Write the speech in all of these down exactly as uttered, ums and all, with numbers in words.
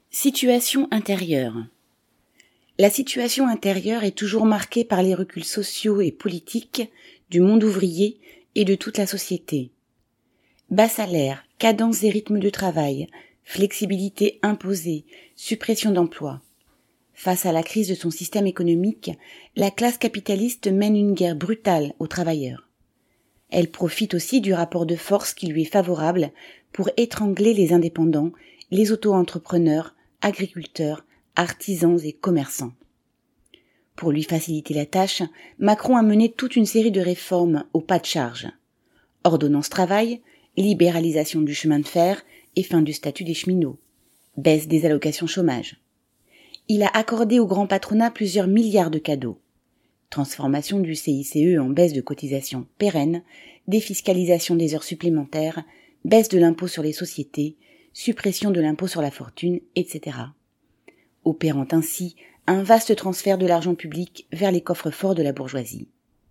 Situation intérieure. La situation intérieure est toujours marquée par les reculs sociaux et politiques du monde ouvrier et de toute la société. Bas salaire, cadence et rythmes de travail, flexibilité imposée, suppression d'emplois. Face à la crise de son système économique, la classe capitaliste mène une guerre brutale aux travailleurs. Elle profite aussi du rapport de force qui lui est favorable pour étrangler les indépendants, les auto-entrepreneurs, agriculteurs, artisans et commerçants. Pour lui faciliter la tâche, Macron a mené toute une série de réformes au pas de charge. Ordonnance travail, libéralisation du chemin de fer et fin du statut des cheminots, baisse des allocations chômage. Il a accordé au grand patronat plusieurs milliards de cadeaux. Transformation du C I C E en baisse de cotisation pérenne, défiscalisation des heures supplémentaires, baisse de l'impôt sur les sociétés, suppression de l'impôt sur la fortune, et cetera. Opérant ainsi un vaste transfert de l'argent public vers les coffres forts de la bourgeoisie.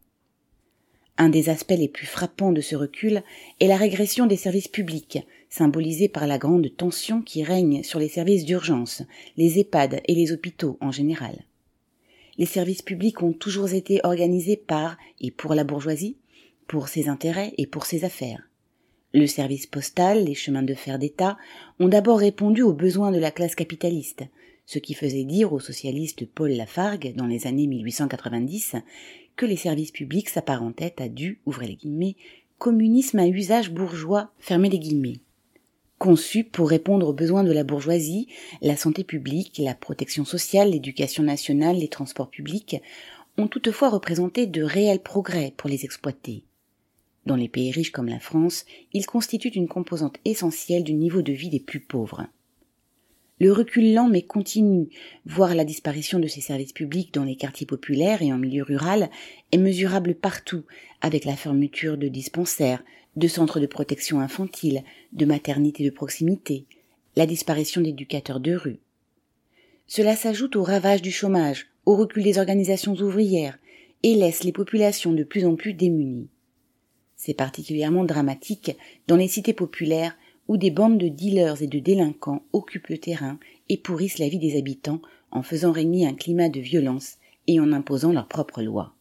Un des aspects les plus frappants de ce recul est la régression des services publics, symbolisée par la grande tension qui règne sur les services d'urgence, les EHPAD et les hôpitaux en général. Les services publics ont toujours été organisés par et pour la bourgeoisie, pour ses intérêts et pour ses affaires. Le service postal, les chemins de fer d'État ont d'abord répondu aux besoins de la classe capitaliste, ce qui faisait dire au socialiste Paul Lafargue, dans les années mille huit cent quatre-vingt-dix, que les services publics s'apparentaient à du, ouvrez les guillemets, communisme à usage bourgeois, fermez les guillemets. Conçus pour répondre aux besoins de la bourgeoisie, la santé publique, la protection sociale, l'éducation nationale, les transports publics ont toutefois représenté de réels progrès pour les exploités. Dans les pays riches comme la France, ils constituent une composante essentielle du niveau de vie des plus pauvres. Le recul lent mais continu, voire la disparition de ces services publics dans les quartiers populaires et en milieu rural, est mesurable partout, avec la fermeture de dispensaires, de centres de protection infantile, de maternités de proximité, la disparition d'éducateurs de rue. Cela s'ajoute au ravage du chômage, au recul des organisations ouvrières, et laisse les populations de plus en plus démunies. C'est particulièrement dramatique dans les cités populaires où des bandes de dealers et de délinquants occupent le terrain et pourrissent la vie des habitants en faisant régner un climat de violence et en imposant leurs propres lois.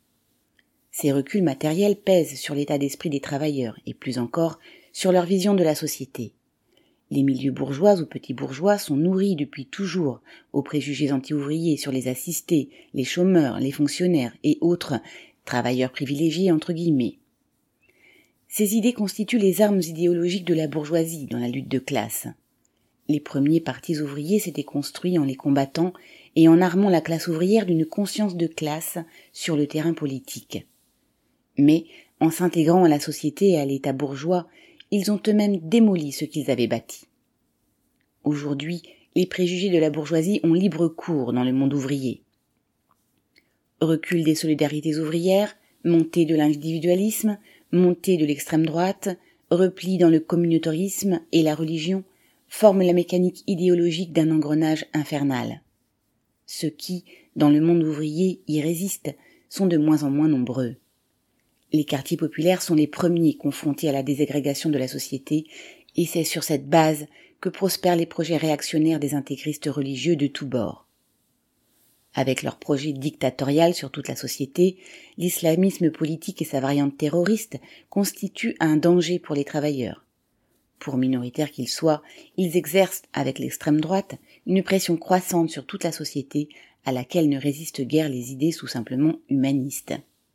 Ces reculs matériels pèsent sur l'état d'esprit des travailleurs et plus encore sur leur vision de la société. Les milieux bourgeois ou petits bourgeois sont nourris depuis toujours aux préjugés anti-ouvriers sur les assistés, les chômeurs, les fonctionnaires et autres travailleurs privilégiés entre guillemets. Ces idées constituent les armes idéologiques de la bourgeoisie dans la lutte de classe. Les premiers partis ouvriers s'étaient construits en les combattant et en armant la classe ouvrière d'une conscience de classe sur le terrain politique. Mais, en s'intégrant à la société et à l'état bourgeois, ils ont eux-mêmes démoli ce qu'ils avaient bâti. Aujourd'hui, les préjugés de la bourgeoisie ont libre cours dans le monde ouvrier. Recul des solidarités ouvrières, montée de l'individualisme, montée de l'extrême droite, repli dans le communautarisme et la religion, forment la mécanique idéologique d'un engrenage infernal. Ceux qui, dans le monde ouvrier, y résistent sont de moins en moins nombreux. Les quartiers populaires sont les premiers confrontés à la désagrégation de la société, et c'est sur cette base que prospèrent les projets réactionnaires des intégristes religieux de tous bords. Avec leur projet dictatorial sur toute la société, l'islamisme politique et sa variante terroriste constituent un danger pour les travailleurs. Pour minoritaires qu'ils soient, ils exercent, avec l'extrême droite, une pression croissante sur toute la société à laquelle ne résistent guère les idées sous simplement humanistes.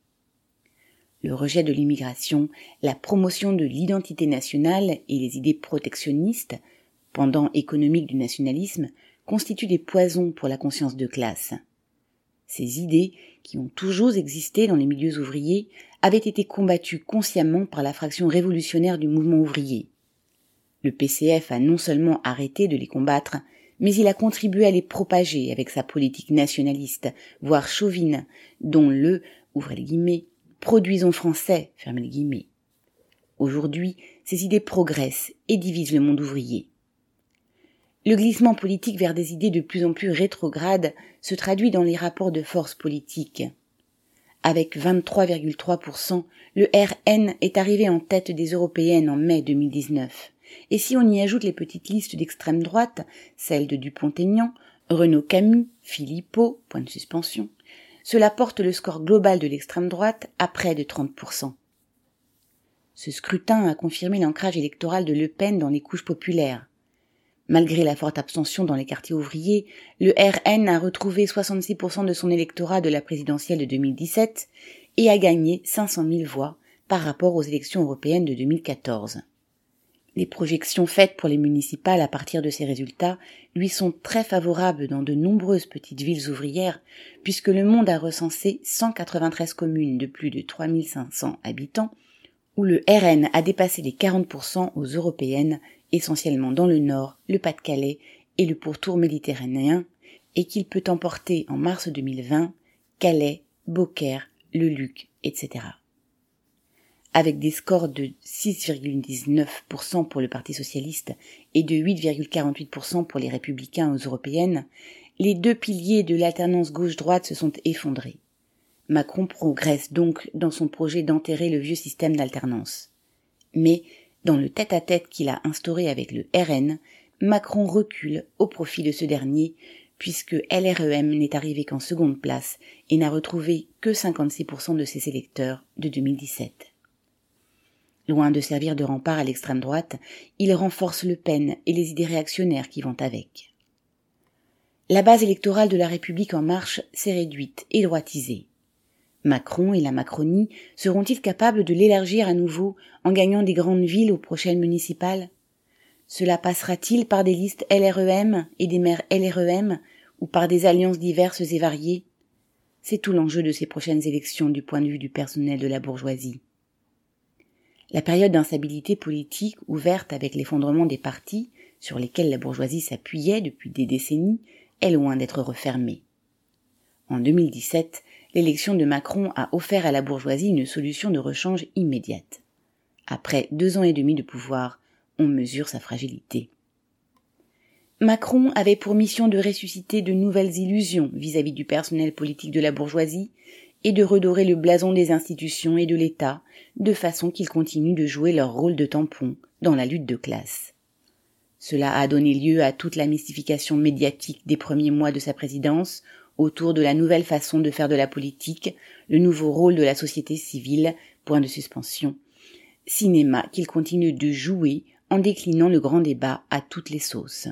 Le rejet de l'immigration, la promotion de l'identité nationale et les idées protectionnistes, pendant économique du nationalisme, constituent des poisons pour la conscience de classe. Ces idées, qui ont toujours existé dans les milieux ouvriers, avaient été combattues consciemment par la fraction révolutionnaire du mouvement ouvrier. Le P C F a non seulement arrêté de les combattre, mais il a contribué à les propager avec sa politique nationaliste, voire chauvine, dont le, ouvrez les guillemets, produisons français, fermez les guillemets. Aujourd'hui, ces idées progressent et divisent le monde ouvrier. Le glissement politique vers des idées de plus en plus rétrogrades se traduit dans les rapports de force politiques. Avec vingt-trois virgule trois pour cent, le R N est arrivé en tête des européennes en mai deux mille dix-neuf, et si on y ajoute les petites listes d'extrême droite, celles de Dupont-Aignan, Renaud Camus, Philippot, point de suspension, cela porte le score global de l'extrême droite à près de trente pour cent. Ce scrutin a confirmé l'ancrage électoral de Le Pen dans les couches populaires. Malgré la forte abstention dans les quartiers ouvriers, le R N a retrouvé soixante-six pour cent de son électorat de la présidentielle de deux mille dix-sept et a gagné cinq cent mille voix par rapport aux élections européennes de deux mille quatorze. Les projections faites pour les municipales à partir de ces résultats lui sont très favorables dans de nombreuses petites villes ouvrières, puisque Le Monde a recensé cent quatre-vingt-treize communes de plus de trois mille cinq cents habitants, où le R N a dépassé les quarante pour cent aux européennes, essentiellement dans le Nord, le Pas-de-Calais et le pourtour méditerranéen, et qu'il peut emporter en mars deux mille vingt Calais, Beaucaire, Le Luc, et cetera. Avec des scores de six virgule dix-neuf pour cent pour le Parti socialiste et de huit virgule quarante-huit pour cent pour les républicains aux européennes, les deux piliers de l'alternance gauche-droite se sont effondrés. Macron progresse donc dans son projet d'enterrer le vieux système d'alternance. Mais, dans le tête-à-tête qu'il a instauré avec le R N, Macron recule au profit de ce dernier, puisque L R E M n'est arrivé qu'en seconde place et n'a retrouvé que cinquante-six pour cent de ses électeurs de deux mille dix-sept. Loin de servir de rempart à l'extrême droite, il renforce Le Pen et les idées réactionnaires qui vont avec. La base électorale de La République en marche s'est réduite et droitisée. Macron et la Macronie seront-ils capables de l'élargir à nouveau en gagnant des grandes villes aux prochaines municipales ? Cela passera-t-il par des listes L R E M et des maires L R E M ou par des alliances diverses et variées ? C'est tout l'enjeu de ces prochaines élections du point de vue du personnel de la bourgeoisie. La période d'instabilité politique ouverte avec l'effondrement des partis, sur lesquels la bourgeoisie s'appuyait depuis des décennies, est loin d'être refermée. En deux mille dix-sept, l'élection de Macron a offert à la bourgeoisie une solution de rechange immédiate. Après deux ans et demi de pouvoir, on mesure sa fragilité. Macron avait pour mission de ressusciter de nouvelles illusions vis-à-vis du personnel politique de la bourgeoisie et de redorer le blason des institutions et de l'État, de façon qu'ils continuent de jouer leur rôle de tampon dans la lutte de classe. Cela a donné lieu à toute la mystification médiatique des premiers mois de sa présidence autour de la nouvelle façon de faire de la politique, le nouveau rôle de la société civile, point de suspension, cinéma qu'il continue de jouer en déclinant le grand débat à toutes les sauces.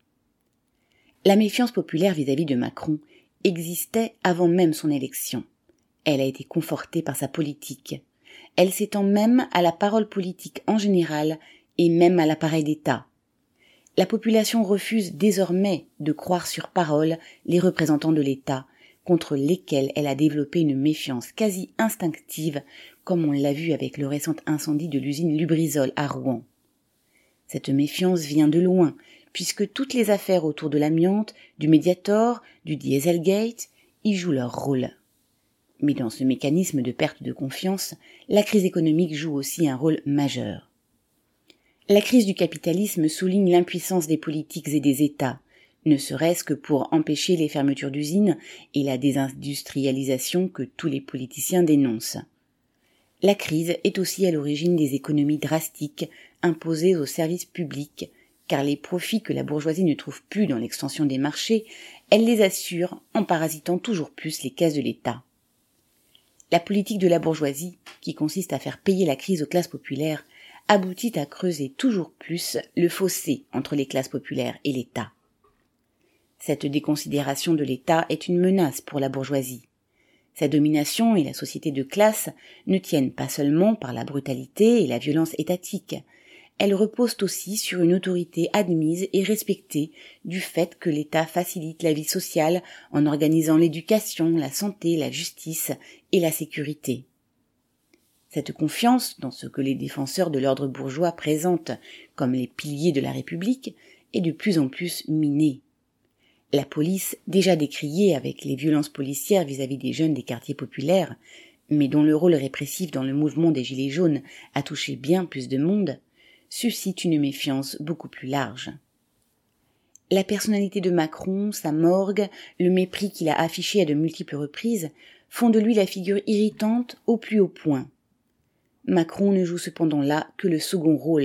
La méfiance populaire vis-à-vis de Macron existait avant même son élection. Elle a été confortée par sa politique. Elle s'étend même à la parole politique en général et même à l'appareil d'État. La population refuse désormais de croire sur parole les représentants de l'État, contre lesquels elle a développé une méfiance quasi instinctive, comme on l'a vu avec le récent incendie de l'usine Lubrizol à Rouen. Cette méfiance vient de loin, puisque toutes les affaires autour de l'amiante, du Mediator, du Dieselgate, y jouent leur rôle. Mais dans ce mécanisme de perte de confiance, la crise économique joue aussi un rôle majeur. La crise du capitalisme souligne l'impuissance des politiques et des États, ne serait-ce que pour empêcher les fermetures d'usines et la désindustrialisation que tous les politiciens dénoncent. La crise est aussi à l'origine des économies drastiques imposées aux services publics, car les profits que la bourgeoisie ne trouve plus dans l'extension des marchés, elle les assure en parasitant toujours plus les caisses de l'État. La politique de la bourgeoisie, qui consiste à faire payer la crise aux classes populaires, aboutit à creuser toujours plus le fossé entre les classes populaires et l'État. Cette déconsidération de l'État est une menace pour la bourgeoisie. Sa domination et la société de classe ne tiennent pas seulement par la brutalité et la violence étatique. Elles reposent aussi sur une autorité admise et respectée du fait que l'État facilite la vie sociale en organisant l'éducation, la santé, la justice et la sécurité. Cette confiance dans ce que les défenseurs de l'ordre bourgeois présentent comme les piliers de la République est de plus en plus minée. La police, déjà décriée avec les violences policières vis-à-vis des jeunes des quartiers populaires, mais dont le rôle répressif dans le mouvement des Gilets jaunes a touché bien plus de monde, suscite une méfiance beaucoup plus large. La personnalité de Macron, sa morgue, le mépris qu'il a affiché à de multiples reprises font de lui la figure irritante au plus haut point. Macron ne joue cependant là que le second rôle,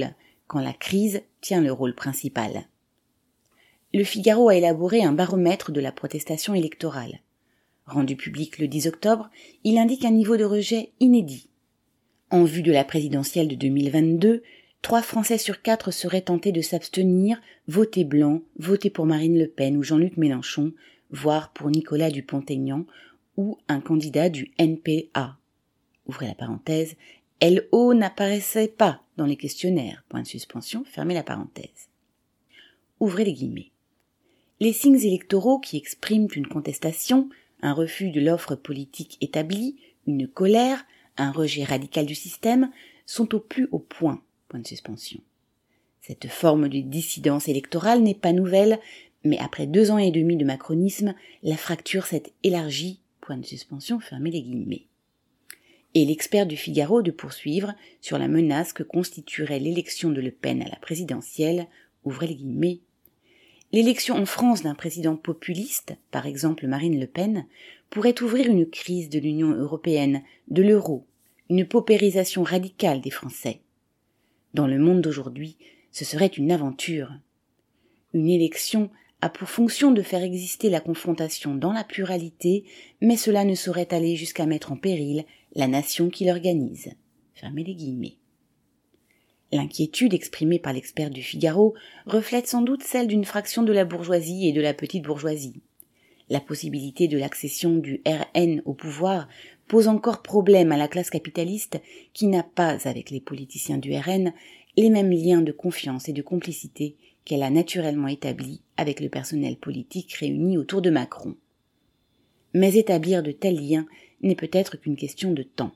quand la crise tient le rôle principal. Le Figaro a élaboré un baromètre de la protestation électorale. Rendu public le dix octobre, il indique un niveau de rejet inédit. En vue de la présidentielle de deux mille vingt-deux, trois Français sur quatre seraient tentés de s'abstenir, voter blanc, voter pour Marine Le Pen ou Jean-Luc Mélenchon, voire pour Nicolas Dupont-Aignan ou un candidat du N P A. Ouvrez la parenthèse, L O n'apparaissait pas dans les questionnaires, point de suspension, fermez la parenthèse. Ouvrez les guillemets. Les signes électoraux qui expriment une contestation, un refus de l'offre politique établie, une colère, un rejet radical du système, sont au plus haut point, point de suspension. Cette forme de dissidence électorale n'est pas nouvelle, mais après deux ans et demi de macronisme, la fracture s'est élargie, point de suspension, fermez les guillemets. Et l'expert du Figaro de poursuivre sur la menace que constituerait l'élection de Le Pen à la présidentielle, ouvrez les guillemets. L'élection en France d'un président populiste, par exemple Marine Le Pen, pourrait ouvrir une crise de l'Union européenne, de l'euro, une paupérisation radicale des Français. Dans le monde d'aujourd'hui, ce serait une aventure. Une élection a pour fonction de faire exister la confrontation dans la pluralité, mais cela ne saurait aller jusqu'à mettre en péril la nation qui l'organise. Fermez les guillemets. L'inquiétude exprimée par l'expert du Figaro reflète sans doute celle d'une fraction de la bourgeoisie et de la petite bourgeoisie. La possibilité de l'accession du R N au pouvoir pose encore problème à la classe capitaliste qui n'a pas, avec les politiciens du R N, les mêmes liens de confiance et de complicité qu'elle a naturellement établis avec le personnel politique réuni autour de Macron. Mais établir de tels liens n'est peut-être qu'une question de temps.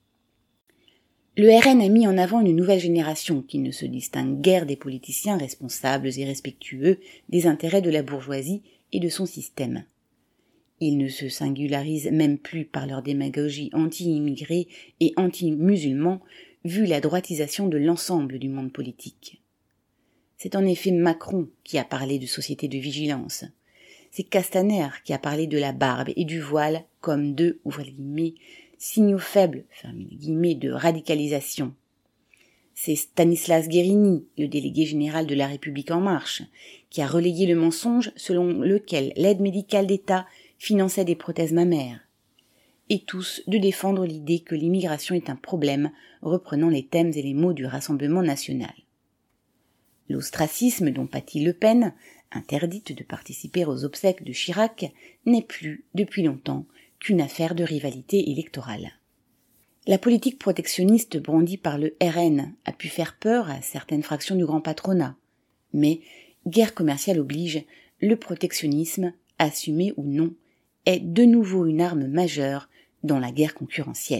Le R N a mis en avant une nouvelle génération qui ne se distingue guère des politiciens responsables et respectueux des intérêts de la bourgeoisie et de son système. Ils ne se singularisent même plus par leur démagogie anti-immigrés et anti-musulmans, vu la droitisation de l'ensemble du monde politique. C'est en effet Macron qui a parlé de société de vigilance. C'est Castaner qui a parlé de la barbe et du voile comme deux, ouvrez les guillemets, signaux faibles, fermez les guillemets, de radicalisation. C'est Stanislas Guérini, le délégué général de La République En Marche, qui a relayé le mensonge selon lequel l'aide médicale d'État finançait des prothèses mammaires. Et tous de défendre l'idée que l'immigration est un problème, reprenant les thèmes et les mots du Rassemblement national. L'ostracisme dont pâtit Le Pen, interdite de participer aux obsèques de Chirac, n'est plus, depuis longtemps, qu'une affaire de rivalité électorale. La politique protectionniste brandie par le R N a pu faire peur à certaines fractions du grand patronat, mais, guerre commerciale oblige, le protectionnisme, assumé ou non, est de nouveau une arme majeure dans la guerre concurrentielle.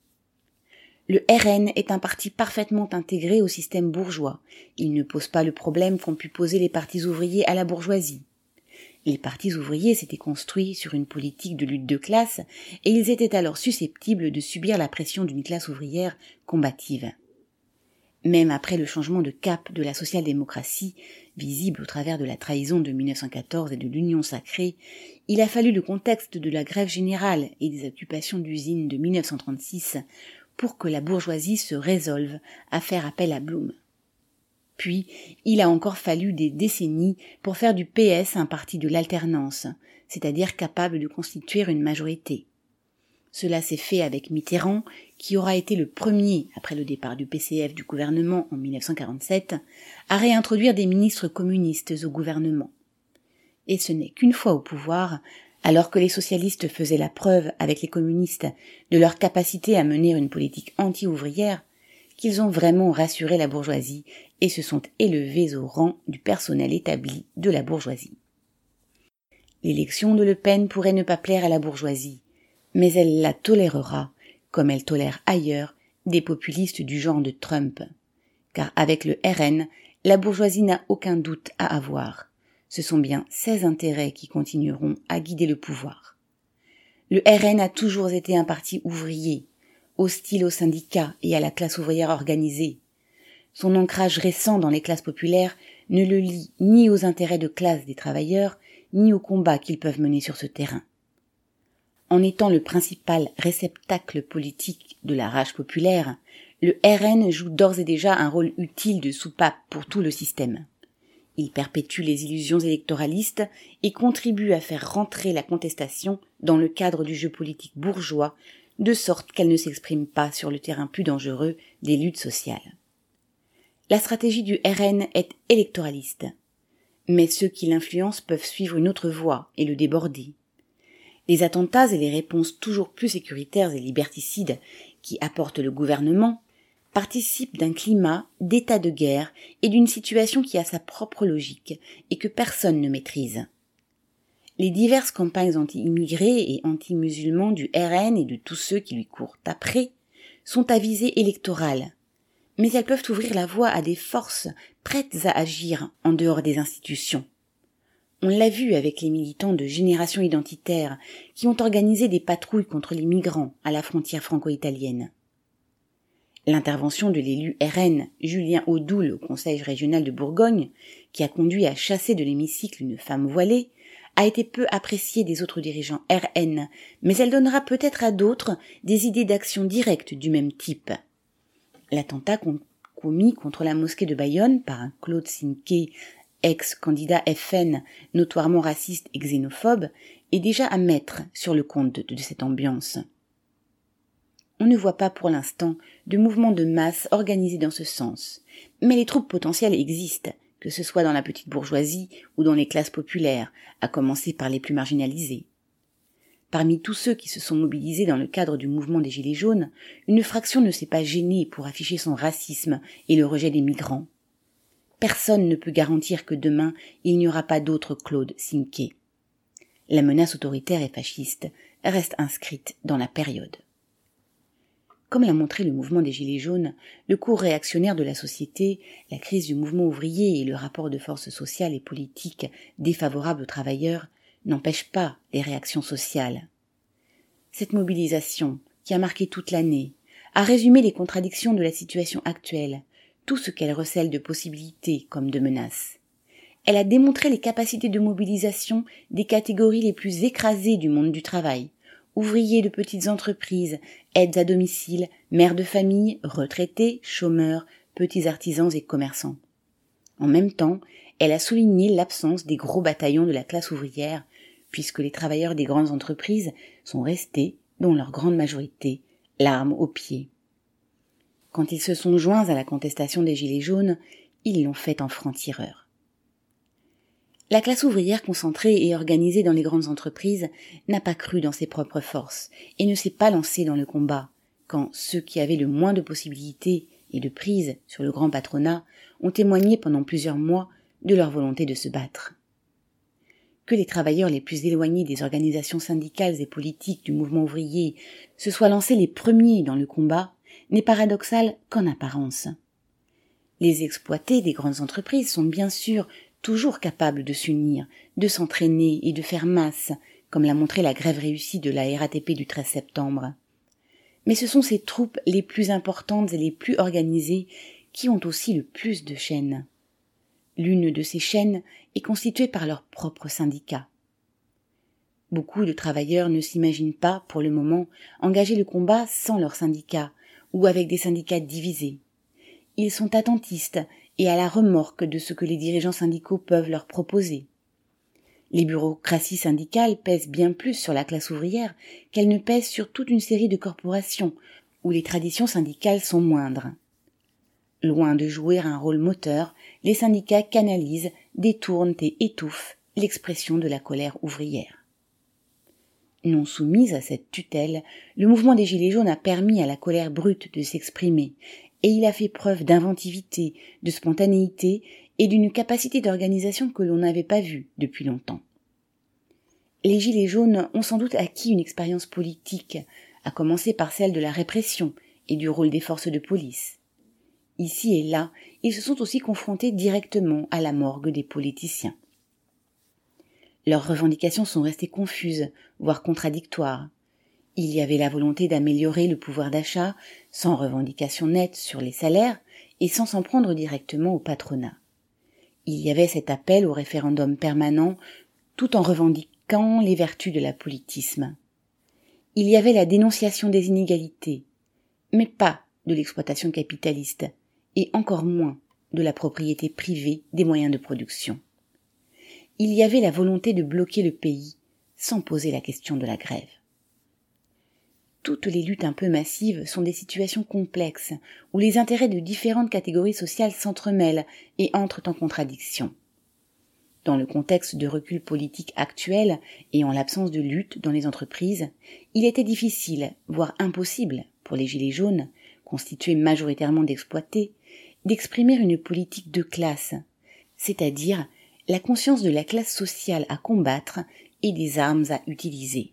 Le R N est un parti parfaitement intégré au système bourgeois. Il ne pose pas le problème qu'ont pu poser les partis ouvriers à la bourgeoisie. Les partis ouvriers s'étaient construits sur une politique de lutte de classe et ils étaient alors susceptibles de subir la pression d'une classe ouvrière combative. Même après le changement de cap de la social-démocratie, visible au travers de la trahison de mille neuf cent quatorze et de l'Union sacrée, il a fallu le contexte de la grève générale et des occupations d'usines de mille neuf cent trente-six pour que la bourgeoisie se résolve à faire appel à Blum. Puis, il a encore fallu des décennies pour faire du P S un parti de l'alternance, c'est-à-dire capable de constituer une majorité. Cela s'est fait avec Mitterrand, qui aura été le premier, après le départ du P C F du gouvernement en mille neuf cent quarante-sept, à réintroduire des ministres communistes au gouvernement. Et ce n'est qu'une fois au pouvoir, alors que les socialistes faisaient la preuve avec les communistes de leur capacité à mener une politique anti-ouvrière, qu'ils ont vraiment rassuré la bourgeoisie et se sont élevés au rang du personnel établi de la bourgeoisie. L'élection de Le Pen pourrait ne pas plaire à la bourgeoisie, mais elle la tolérera, comme elle tolère ailleurs des populistes du genre de Trump. Car avec le R N, la bourgeoisie n'a aucun doute à avoir. Ce sont bien ses intérêts qui continueront à guider le pouvoir. Le R N a toujours été un parti ouvrier, hostile aux syndicats et à la classe ouvrière organisée. Son ancrage récent dans les classes populaires ne le lie ni aux intérêts de classe des travailleurs, ni aux combats qu'ils peuvent mener sur ce terrain. En étant le principal réceptacle politique de la rage populaire, le R N joue d'ores et déjà un rôle utile de soupape pour tout le système. Il perpétue les illusions électoralistes et contribue à faire rentrer la contestation dans le cadre du jeu politique bourgeois, de sorte qu'elle ne s'exprime pas sur le terrain plus dangereux des luttes sociales. La stratégie du R N est électoraliste, mais ceux qui l'influencent peuvent suivre une autre voie et le déborder. Les attentats et les réponses toujours plus sécuritaires et liberticides qui apporte le gouvernement participent d'un climat d'état de guerre et d'une situation qui a sa propre logique et que personne ne maîtrise. Les diverses campagnes anti-immigrés et anti-musulmans du R N et de tous ceux qui lui courent après sont à visée électorale, mais elles peuvent ouvrir la voie à des forces prêtes à agir en dehors des institutions. On l'a vu avec les militants de Génération Identitaire qui ont organisé des patrouilles contre les migrants à la frontière franco-italienne. L'intervention de l'élu R N Julien Audoul au Conseil régional de Bourgogne, qui a conduit à chasser de l'hémicycle une femme voilée, a été peu appréciée des autres dirigeants R N, mais elle donnera peut-être à d'autres des idées d'action directe du même type. L'attentat commis contre la mosquée de Bayonne par un Claude Sinquet, ex-candidat F N, notoirement raciste et xénophobe, est déjà à mettre sur le compte de, de cette ambiance. On ne voit pas pour l'instant de mouvement de masse organisé dans ce sens, mais les troupes potentielles existent, que ce soit dans la petite bourgeoisie ou dans les classes populaires, à commencer par les plus marginalisées. Parmi tous ceux qui se sont mobilisés dans le cadre du mouvement des Gilets jaunes, une fraction ne s'est pas gênée pour afficher son racisme et le rejet des migrants. Personne ne peut garantir que demain, il n'y aura pas d'autre Claude Sinquet. La menace autoritaire et fasciste reste inscrite dans la période. Comme l'a montré le mouvement des Gilets jaunes, le cours réactionnaire de la société, la crise du mouvement ouvrier et le rapport de force sociale et politique défavorable aux travailleurs n'empêchent pas les réactions sociales. Cette mobilisation, qui a marqué toute l'année, a résumé les contradictions de la situation actuelle, tout ce qu'elle recèle de possibilités comme de menaces. Elle a démontré les capacités de mobilisation des catégories les plus écrasées du monde du travail, ouvriers de petites entreprises, aides à domicile, mères de famille, retraités, chômeurs, petits artisans et commerçants. En même temps, elle a souligné l'absence des gros bataillons de la classe ouvrière, puisque les travailleurs des grandes entreprises sont restés, dans leur grande majorité, l'arme au pied. Quand ils se sont joints à la contestation des Gilets jaunes, ils l'ont fait en franc-tireurs. La classe ouvrière concentrée et organisée dans les grandes entreprises n'a pas cru dans ses propres forces et ne s'est pas lancée dans le combat, quand ceux qui avaient le moins de possibilités et de prise sur le grand patronat ont témoigné pendant plusieurs mois de leur volonté de se battre. Que les travailleurs les plus éloignés des organisations syndicales et politiques du mouvement ouvrier se soient lancés les premiers dans le combat n'est paradoxal qu'en apparence. Les exploités des grandes entreprises sont bien sûr toujours capables de s'unir, de s'entraîner et de faire masse, comme l'a montré la grève réussie de la R A T P du treize septembre. Mais ce sont ces troupes les plus importantes et les plus organisées qui ont aussi le plus de chaînes. L'une de ces chaînes est constituée par leurs propres syndicats. Beaucoup de travailleurs ne s'imaginent pas, pour le moment, engager le combat sans leurs syndicats ou avec des syndicats divisés. Ils sont attentistes et à la remorque de ce que les dirigeants syndicaux peuvent leur proposer. Les bureaucraties syndicales pèsent bien plus sur la classe ouvrière qu'elles ne pèsent sur toute une série de corporations où les traditions syndicales sont moindres. Loin de jouer un rôle moteur, les syndicats canalisent, détournent et étouffent l'expression de la colère ouvrière. Non soumise à cette tutelle, le mouvement des Gilets jaunes a permis à la colère brute de s'exprimer, et il a fait preuve d'inventivité, de spontanéité et d'une capacité d'organisation que l'on n'avait pas vue depuis longtemps. Les Gilets jaunes ont sans doute acquis une expérience politique, à commencer par celle de la répression et du rôle des forces de police. Ici et là, ils se sont aussi confrontés directement à la morgue des politiciens. Leurs revendications sont restées confuses, voire contradictoires. Il y avait la volonté d'améliorer le pouvoir d'achat, sans revendication nette sur les salaires et sans s'en prendre directement au patronat. Il y avait cet appel au référendum permanent, tout en revendiquant les vertus de l'apolitisme. Il y avait la dénonciation des inégalités, mais pas de l'exploitation capitaliste, et encore moins de la propriété privée des moyens de production. Il y avait la volonté de bloquer le pays sans poser la question de la grève. Toutes les luttes un peu massives sont des situations complexes où les intérêts de différentes catégories sociales s'entremêlent et entrent en contradiction. Dans le contexte de recul politique actuel et en l'absence de lutte dans les entreprises, il était difficile, voire impossible, pour les Gilets jaunes, constitués majoritairement d'exploités, d'exprimer une politique de classe, c'est-à-dire la conscience de la classe sociale à combattre et des armes à utiliser.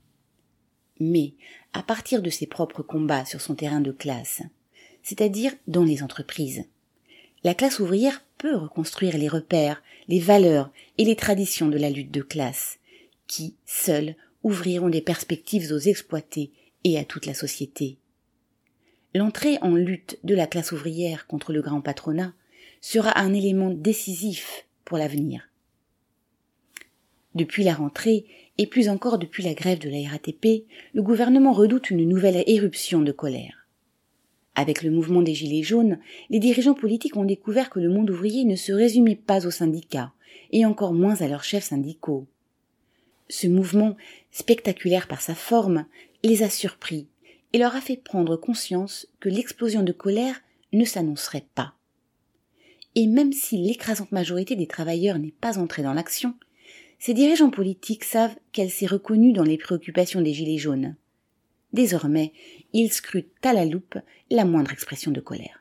Mais, à partir de ses propres combats sur son terrain de classe, c'est-à-dire dans les entreprises, la classe ouvrière peut reconstruire les repères, les valeurs et les traditions de la lutte de classe, qui, seules, ouvriront des perspectives aux exploités et à toute la société. L'entrée en lutte de la classe ouvrière contre le grand patronat sera un élément décisif pour l'avenir. Depuis la rentrée, et plus encore depuis la grève de la R A T P, le gouvernement redoute une nouvelle éruption de colère. Avec le mouvement des Gilets jaunes, les dirigeants politiques ont découvert que le monde ouvrier ne se résumait pas aux syndicats, et encore moins à leurs chefs syndicaux. Ce mouvement, spectaculaire par sa forme, les a surpris et leur a fait prendre conscience que l'explosion de colère ne s'annoncerait pas. Et même si l'écrasante majorité des travailleurs n'est pas entrée dans l'action, ces dirigeants politiques savent qu'elle s'est reconnue dans les préoccupations des Gilets jaunes. Désormais, ils scrutent à la loupe la moindre expression de colère.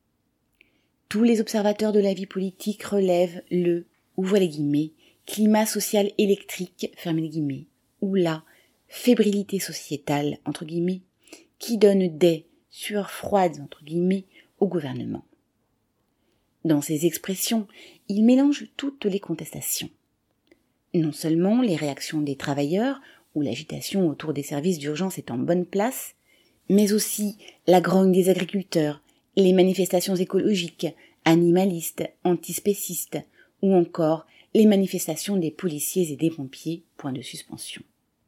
Tous les observateurs de la vie politique relèvent le, ouvrez les guillemets, climat social électrique, fermez les guillemets, ou la fébrilité sociétale, entre guillemets, qui donne des sueurs froides, entre guillemets, au gouvernement. Dans ces expressions, ils mélangent toutes les contestations. Non seulement les réactions des travailleurs, où l'agitation autour des services d'urgence est en bonne place, mais aussi la grogne des agriculteurs, les manifestations écologiques, animalistes, antispécistes, ou encore les manifestations des policiers et des pompiers, point de suspension.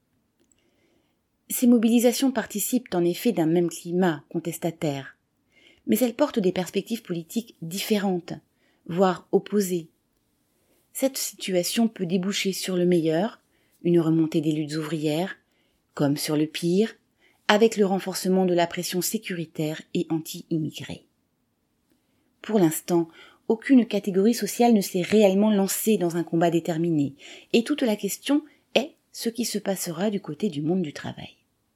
Ces mobilisations participent en effet d'un même climat contestataire, mais elles portent des perspectives politiques différentes, voire opposées. Cette situation peut déboucher sur le meilleur, une remontée des luttes ouvrières, comme sur le pire, avec le renforcement de la pression sécuritaire et anti-immigrée. Pour l'instant, aucune catégorie sociale ne s'est réellement lancée dans un combat déterminé, et toute la question est ce qui se passera du côté du monde du travail.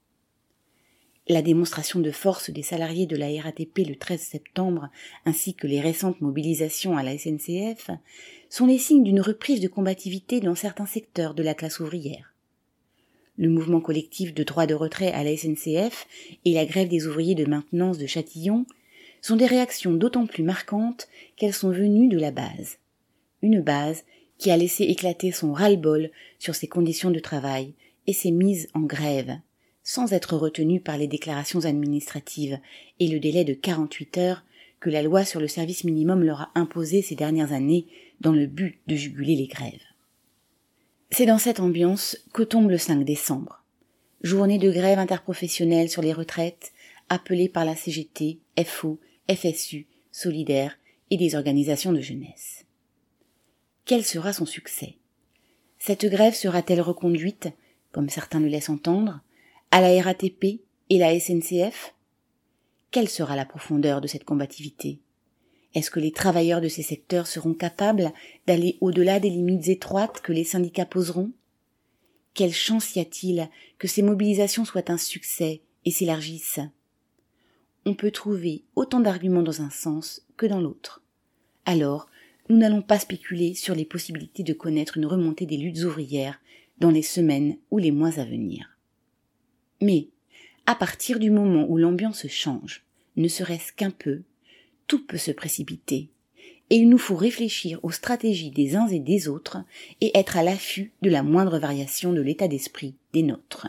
La démonstration de force des salariés de la R A T P le treize septembre, ainsi que les récentes mobilisations à la S N C F, sont les signes d'une reprise de combativité dans certains secteurs de la classe ouvrière. Le mouvement collectif de droit de retrait à la S N C F et la grève des ouvriers de maintenance de Châtillon sont des réactions d'autant plus marquantes qu'elles sont venues de la base. Une base qui a laissé éclater son ras-le-bol sur ses conditions de travail et s'est mise en grève, sans être retenue par les déclarations administratives et le délai de quarante-huit heures que la loi sur le service minimum leur a imposé ces dernières années dans le but de juguler les grèves. C'est dans cette ambiance que tombe le cinq décembre, journée de grève interprofessionnelle sur les retraites, appelée par la C G T, F O, F S U, Solidaire et des organisations de jeunesse. Quel sera son succès? Cette grève sera-t-elle reconduite, comme certains le laissent entendre, à la R A T P et la S N C F? Quelle sera la profondeur de cette combativité? Est-ce que les travailleurs de ces secteurs seront capables d'aller au-delà des limites étroites que les syndicats poseront? Quelle chance y a-t-il que ces mobilisations soient un succès et s'élargissent? On peut trouver autant d'arguments dans un sens que dans l'autre. Alors, nous n'allons pas spéculer sur les possibilités de connaître une remontée des luttes ouvrières dans les semaines ou les mois à venir. Mais, à partir du moment où l'ambiance change, ne serait-ce qu'un peu, tout peut se précipiter, et il nous faut réfléchir aux stratégies des uns et des autres et être à l'affût de la moindre variation de l'état d'esprit des nôtres.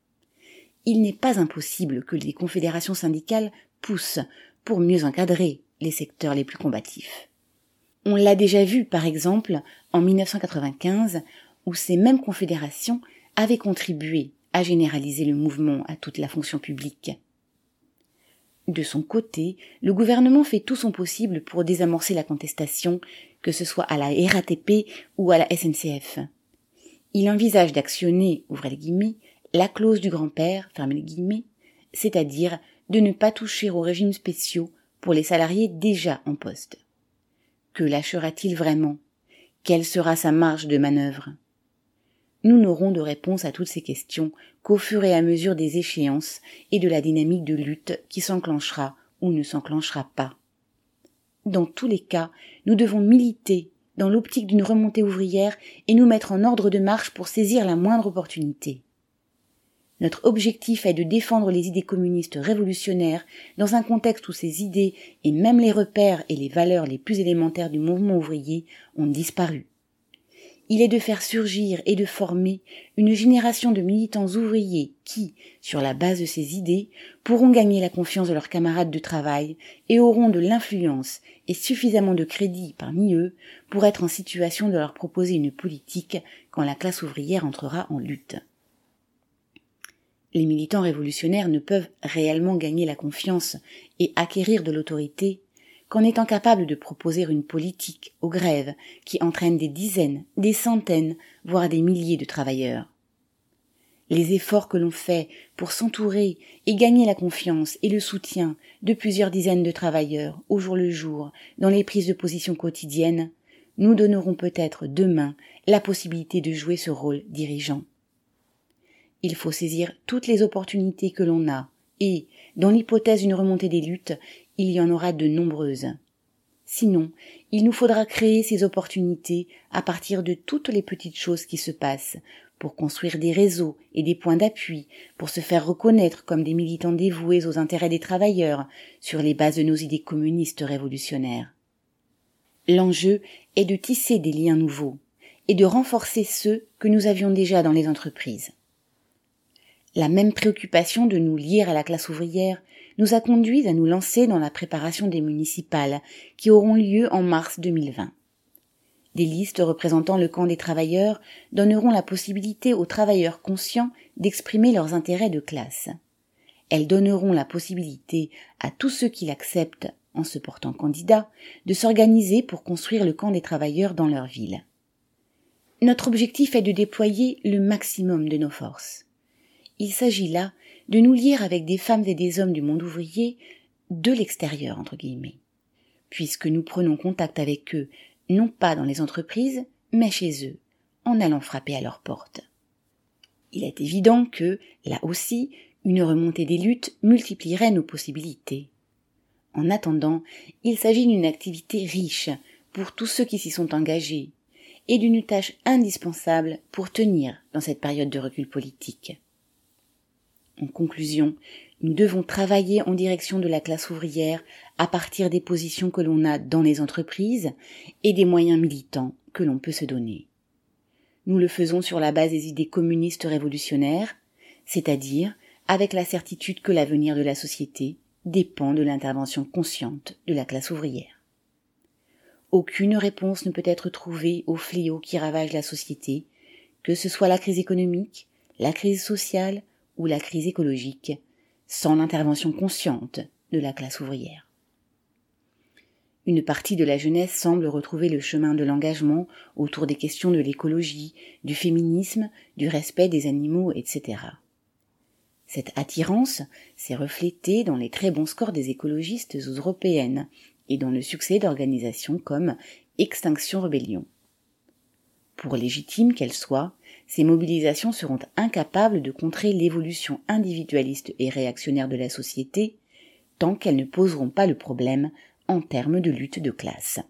Il n'est pas impossible que les confédérations syndicales poussent pour mieux encadrer les secteurs les plus combatifs. On l'a déjà vu, par exemple, en mille neuf cent quatre-vingt-quinze, où ces mêmes confédérations avaient contribué à généraliser le mouvement à toute la fonction publique. De son côté, le gouvernement fait tout son possible pour désamorcer la contestation, que ce soit à la R A T P ou à la S N C F. Il envisage d'actionner, ouvrez les guillemets, la clause du grand-père, fermez les guillemets, c'est-à-dire de ne pas toucher aux régimes spéciaux pour les salariés déjà en poste. Que lâchera-t-il vraiment ? Quelle sera sa marge de manœuvre ? Nous n'aurons de réponse à toutes ces questions qu'au fur et à mesure des échéances et de la dynamique de lutte qui s'enclenchera ou ne s'enclenchera pas. Dans tous les cas, nous devons militer dans l'optique d'une remontée ouvrière et nous mettre en ordre de marche pour saisir la moindre opportunité. Notre objectif est de défendre les idées communistes révolutionnaires dans un contexte où ces idées et même les repères et les valeurs les plus élémentaires du mouvement ouvrier ont disparu. Il est de faire surgir et de former une génération de militants ouvriers qui, sur la base de ces idées, pourront gagner la confiance de leurs camarades de travail et auront de l'influence et suffisamment de crédit parmi eux pour être en situation de leur proposer une politique quand la classe ouvrière entrera en lutte. Les militants révolutionnaires ne peuvent réellement gagner la confiance et acquérir de l'autorité qu'en étant capables de proposer une politique aux grèves qui entraîne des dizaines, des centaines, voire des milliers de travailleurs. Les efforts que l'on fait pour s'entourer et gagner la confiance et le soutien de plusieurs dizaines de travailleurs au jour le jour dans les prises de position quotidiennes nous donneront peut-être demain la possibilité de jouer ce rôle dirigeant. Il faut saisir toutes les opportunités que l'on a et, dans l'hypothèse d'une remontée des luttes, il y en aura de nombreuses. Sinon, il nous faudra créer ces opportunités à partir de toutes les petites choses qui se passent, pour construire des réseaux et des points d'appui, pour se faire reconnaître comme des militants dévoués aux intérêts des travailleurs, sur les bases de nos idées communistes révolutionnaires. L'enjeu est de tisser des liens nouveaux et de renforcer ceux que nous avions déjà dans les entreprises. La même préoccupation de nous lier à la classe ouvrière nous a conduits à nous lancer dans la préparation des municipales qui auront lieu en mars deux mille vingt. Des listes représentant le camp des travailleurs donneront la possibilité aux travailleurs conscients d'exprimer leurs intérêts de classe. Elles donneront la possibilité à tous ceux qui l'acceptent, en se portant candidats, de s'organiser pour construire le camp des travailleurs dans leur ville. Notre objectif est de déployer le maximum de nos forces. Il s'agit là de nous lier avec des femmes et des hommes du monde ouvrier de l'extérieur, entre guillemets, puisque nous prenons contact avec eux, non pas dans les entreprises, mais chez eux, en allant frapper à leurs portes. Il est évident que, là aussi, une remontée des luttes multiplierait nos possibilités. En attendant, il s'agit d'une activité riche pour tous ceux qui s'y sont engagés, et d'une tâche indispensable pour tenir dans cette période de recul politique. En conclusion, nous devons travailler en direction de la classe ouvrière à partir des positions que l'on a dans les entreprises et des moyens militants que l'on peut se donner. Nous le faisons sur la base des idées communistes révolutionnaires, c'est-à-dire avec la certitude que l'avenir de la société dépend de l'intervention consciente de la classe ouvrière. Aucune réponse ne peut être trouvée aux fléaux qui ravagent la société, que ce soit la crise économique, la crise sociale ou la crise écologique, sans l'intervention consciente de la classe ouvrière. Une partie de la jeunesse semble retrouver le chemin de l'engagement autour des questions de l'écologie, du féminisme, du respect des animaux, et cetera. Cette attirance s'est reflétée dans les très bons scores des écologistes européennes et dans le succès d'organisations comme Extinction Rebellion. Pour légitimes qu'elles soient, ces mobilisations seront incapables de contrer l'évolution individualiste et réactionnaire de la société tant qu'elles ne poseront pas le problème en termes de lutte de classe.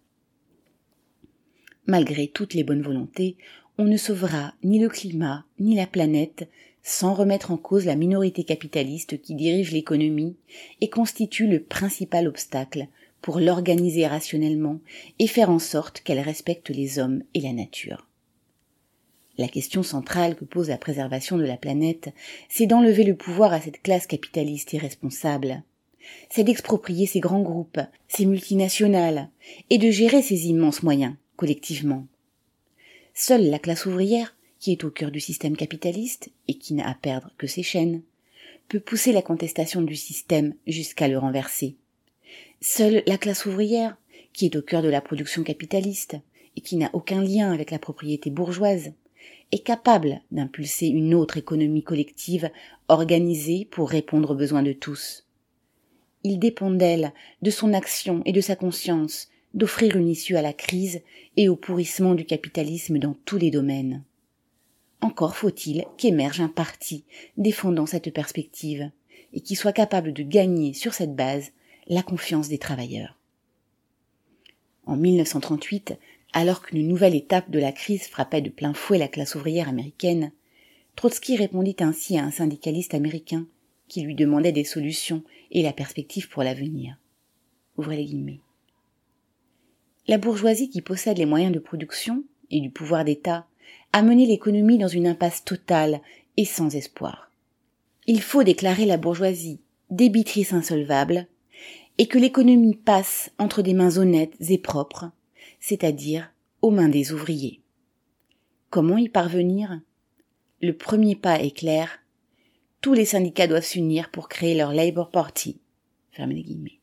Malgré toutes les bonnes volontés, on ne sauvera ni le climat ni la planète sans remettre en cause la minorité capitaliste qui dirige l'économie et constitue le principal obstacle pour l'organiser rationnellement et faire en sorte qu'elle respecte les hommes et la nature. La question centrale que pose la préservation de la planète, c'est d'enlever le pouvoir à cette classe capitaliste irresponsable. C'est d'exproprier ces grands groupes, ces multinationales, et de gérer ces immenses moyens, collectivement. Seule la classe ouvrière, qui est au cœur du système capitaliste et qui n'a à perdre que ses chaînes, peut pousser la contestation du système jusqu'à le renverser. Seule la classe ouvrière, qui est au cœur de la production capitaliste et qui n'a aucun lien avec la propriété bourgeoise, est capable d'impulser une autre économie collective organisée pour répondre aux besoins de tous. Il dépend d'elle, de son action et de sa conscience, d'offrir une issue à la crise et au pourrissement du capitalisme dans tous les domaines. Encore faut-il qu'émerge un parti défendant cette perspective et qui soit capable de gagner sur cette base la confiance des travailleurs. En mille neuf cent trente-huit, alors qu'une nouvelle étape de la crise frappait de plein fouet la classe ouvrière américaine, Trotsky répondit ainsi à un syndicaliste américain qui lui demandait des solutions et la perspective pour l'avenir. Ouvrez les guillemets. La bourgeoisie qui possède les moyens de production et du pouvoir d'État a mené l'économie dans une impasse totale et sans espoir. Il faut déclarer la bourgeoisie débitrice insolvable et que l'économie passe entre des mains honnêtes et propres, c'est-à-dire aux mains des ouvriers. Comment y parvenir ? Le premier pas est clair. Tous les syndicats doivent s'unir pour créer leur Labour Party. Fermez les guillemets.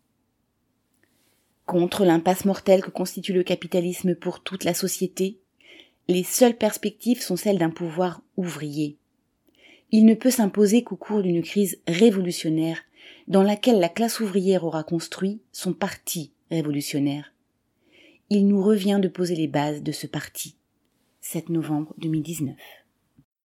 Contre l'impasse mortelle que constitue le capitalisme pour toute la société, les seules perspectives sont celles d'un pouvoir ouvrier. Il ne peut s'imposer qu'au cours d'une crise révolutionnaire dans laquelle la classe ouvrière aura construit son parti révolutionnaire. Il nous revient de poser les bases de ce parti. sept novembre deux mille dix-neuf.